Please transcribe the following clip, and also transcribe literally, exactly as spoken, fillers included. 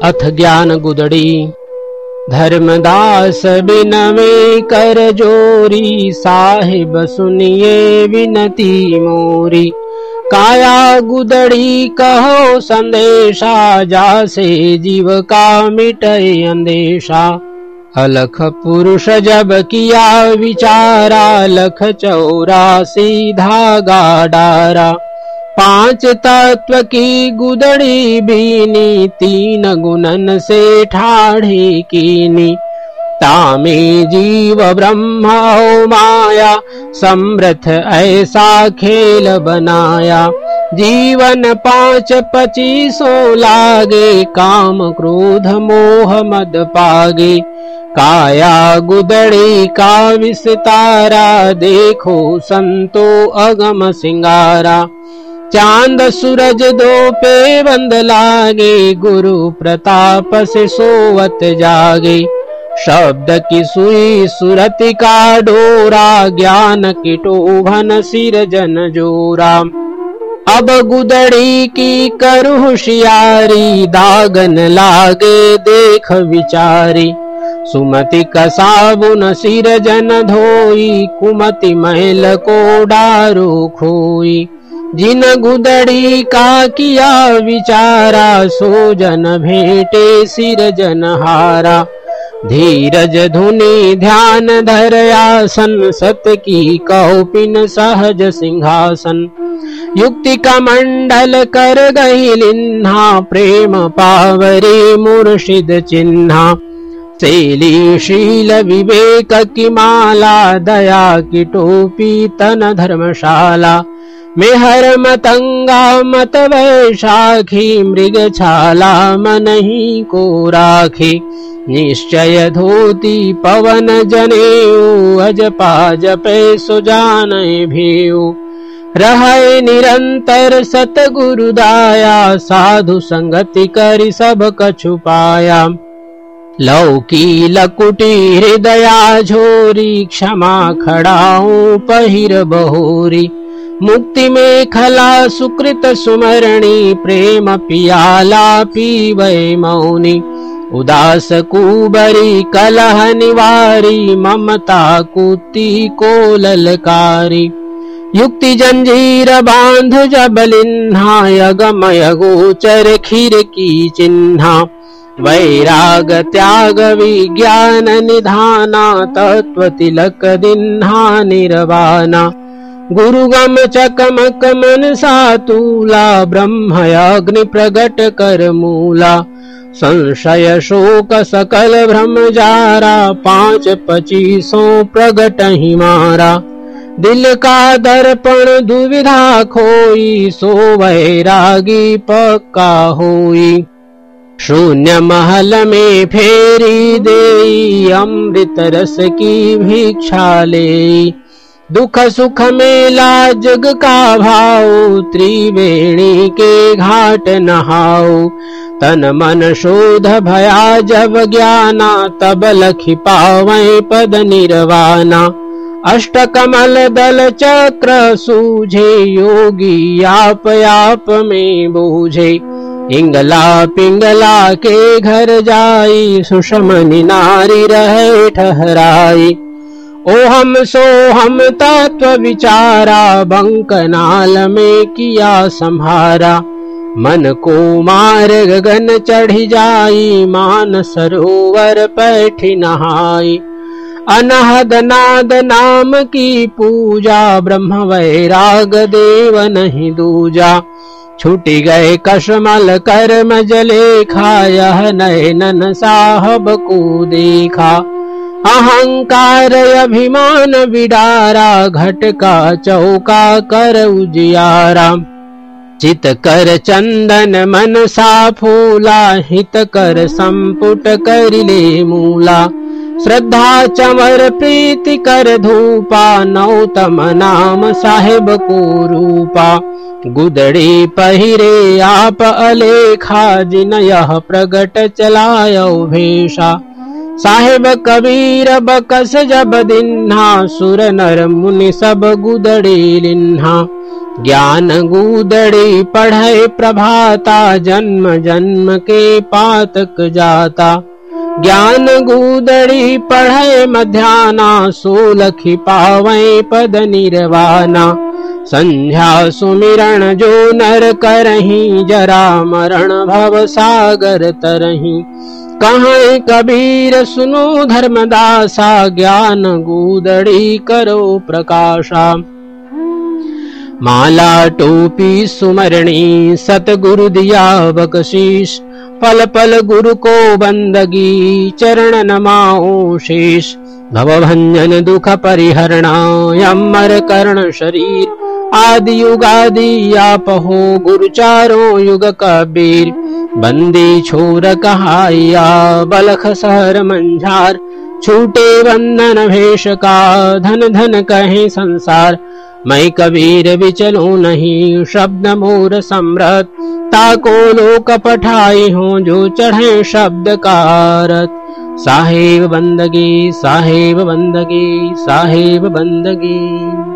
अथ ज्ञान गुदड़ी। धर्मदास बिनवे कर जोरी, साहिब सुनिए विनती मोरी। काया गुदड़ी कहो संदेशा, जासे जीव का मिटै अंदेशा। अलख पुरुष जब किया विचारा, लख चौरासी धागा डारा। पांच तत्व की गुदड़ी बीनी, तीन गुणन से ठाढ़ी कीनी। तामे जीव ब्रह्म और माया, समर्थ ऐसा खेल बनाया। जीवन पांच पचीसों लागे, काम क्रोध मोह मद पागे। काया गुदड़ी का विस्तारा, देखो संतो अगम सिंगारा। चांद सूरज दो पे बंद लागे, गुरु प्रताप से सोवत जागे। शब्द की सुई सुरति का डोरा, ज्ञान की टोभन सिर जन जोरा। अब गुदड़ी की कर होशियारी, दागन लागे देख विचारी। सुमति का साबुन सिर जन धोई, कुमति मैल को डारो खोई। जिन गुदड़ी का किया विचारा, सो जन भेटे सिर जन हारा। धीरज धुनि ध्यान धर आसन, सत की कौपिन सहज सिंहासन। युक्ति का मंडल कर गई लिन्हा, प्रेम पावरी मुर्शिद चिन्हा। सेली शील विवेक की माला, दया की टोपी तन धर्मशाला। मेहर मतंगा मत वैशाखी, मृग छाला मन ही को राखी। निश्चय धोती पवन जनेऊ, अजपा जपे सो जाने भेऊ। रहे निरंतर सतगुरु दाया, साधु संगति करि सब कछु पाया। लौकी लकुटी हृदया झोरी, क्षमा खड़ाऊं पहिर बहोरी। मुक्ति में खला सुकृत सुमरणी, प्रेम पियाला पीवै मौनी। उदास कुबरी कलह निवारी, ममता कुति को ललकारी। युक्ति जंजीर बांध जब लिन्हा, अगमय गोचर खीर की चिन्हा। वैराग त्याग विज्ञान निधाना, तत्व तिलक दिन्हा निर्वाणा। गुरुगम चकमक मन सातूला, ब्रह्म अग्नि प्रगट कर मूला। संशय शोक सकल भ्रम जारा, पांच पचीसों प्रगट ही मारा। दिल का दर्पण दुविधा खोई, सो वैरागी पक्का होई। शून्य महल में फेरी देई, अमृत रस की भिक्षा लेई। दुख सुख मेला जग का भाव, त्रिवेणी के घाट नहाओ। तन मन शोध भया जब ज्ञाना, तब लखि पावै पद निर्वाणा। अष्ट कमल दल चक्र सूझे, योगी आप आप में बूझे। इंगला पिंगला के घर जाई, सुषमनि नारी रहे ठहराई। ओ हम सो हम तत्व विचारा, बंकनाल में किया संहारा। मन को मार गगन चढ़ी जाई, मान सरोवर पैठी नहाई। अनहद नाद नाम की पूजा, ब्रह्म वैराग देव नहीं दूजा। छूटी गए कशमल कर्म जले खा, यह नयनन साहब को देखा। अहंकार अभिमान विडारा, घट का चौका कर उजियारा। चित कर चंदन मन सा फूला, हित कर संपुट कर ले मूला। श्रद्धा चमर प्रीति कर धूपा, नौतम नाम साहेब को रूपा। गुदड़ी पहिरे आप अलेखा, जिन यह प्रगट चलायो भेषा। साहेब कबीर बकस जब दिन्हा, सुर नर मुनि सब गुदड़ी लिन्हा। ज्ञान गुदड़ी पढ़े प्रभाता, जन्म जन्म के पातक जाता। ज्ञान गुदड़ी पढ़े मध्याना, सोलखी पावै पद निर्वाणा। संध्या सुमिरन जो नर करही, जरा मरण भव सागर तरही। कहाँ कबीर सुनो धर्मदासा, ज्ञान गुदड़ी करो प्रकाशा। माला टोपी सुमरणी, सतगुरु दिया बख्शीश। पल पल गुरु को बंदगी, चरण नमाओ शीश। भवभंजन दुख परिहरणा, अमर कर्ण शरीर। आदि युगादि आप हो, गुरु चारों युग कबीर। बंदी छोर कहाइया, बलख सहर मंझार। छूटे बंधन भेष का, धन धन कहे संसार। मैं कबीर विचलूं नहीं, शब्द मोर समृत। ताको लोक पठाई हूँ, जो चढ़े शब्द कारत। साहेब बंदगी, साहेब बंदगी, साहेब बंदगी।